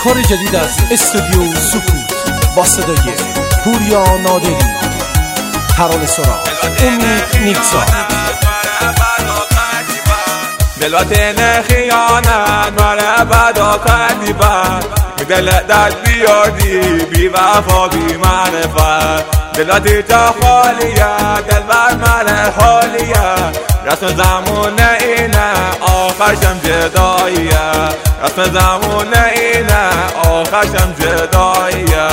کار جدید از استودیو سکوت با صدای پوریا نادری، ترانه سرا، امید نیکزاد. دلواتن خیانت مره بدا قدیبت دل در بیاردی بی وفا بی معرفت دلاتی تا خالیه دل بر من حالیه رسم زمون اینه آخرشم جداییه رسم زمون اینه آخرشم جداییه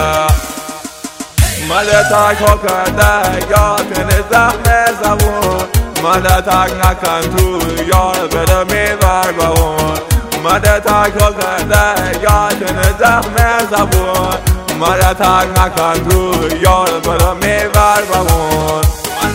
ماله تاکو کرده یا کنه زخم زبون ماله تاک نکن تو یار بده میبر بون ماله تاکو کرده یا کنه زخم زبون ماله تاک نکن تو یار بده میبر بون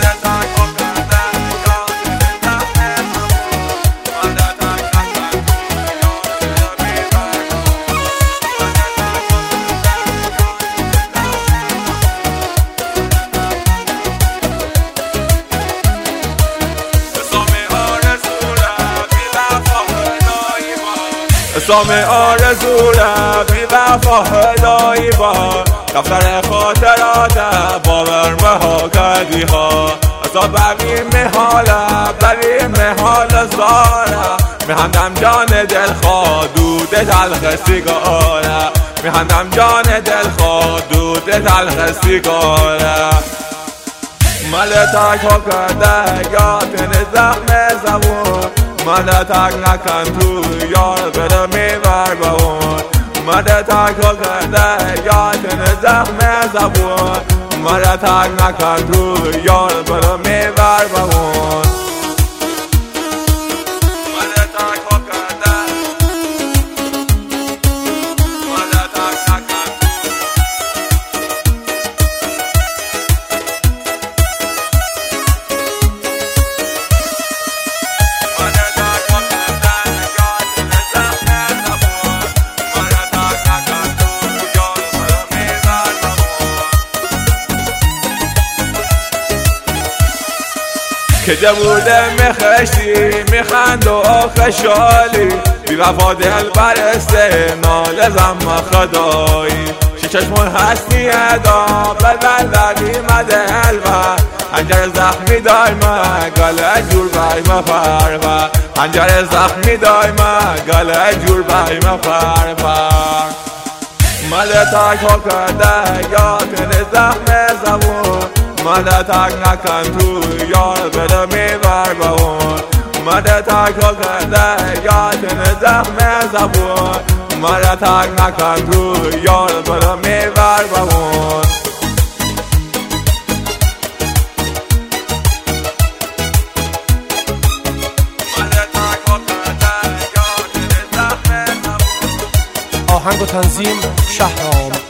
اسام آرزوره بی وفا هدایی با دفتر خاطرات باور مها کردی ها اصاب بی محاله بلی محال زاره میهندم جان دل خواه دود تلخ سیگاره میهندم جان دل خواه دود تلخ سیگاره ماله تاکو کرده یا تن زخم زبون ماله تاک نکن تو یار بده میبر بون ماله تاکو کرده یا تن زخم زبون ماله تاک نکن تو یار بده میبر بون که جبوده میخشی میخند و خشالی بی وفا دل برسته نال زم خدایی شی چشمون هستی ادا بلبل بی مدل و هنجر زخمی دایما گله جور بایم فرفر هنجر زخمی دایما گله جور بایم فرفر ماله تاکو کرده یا کنه زخم زبون ماله تاک نکن تو یار بده میبر بون ماله تاکو کرده یا کنه زخم زبون ماله تاک نکن تو یار بده میبر بون آهنگ و تنظیم شهرام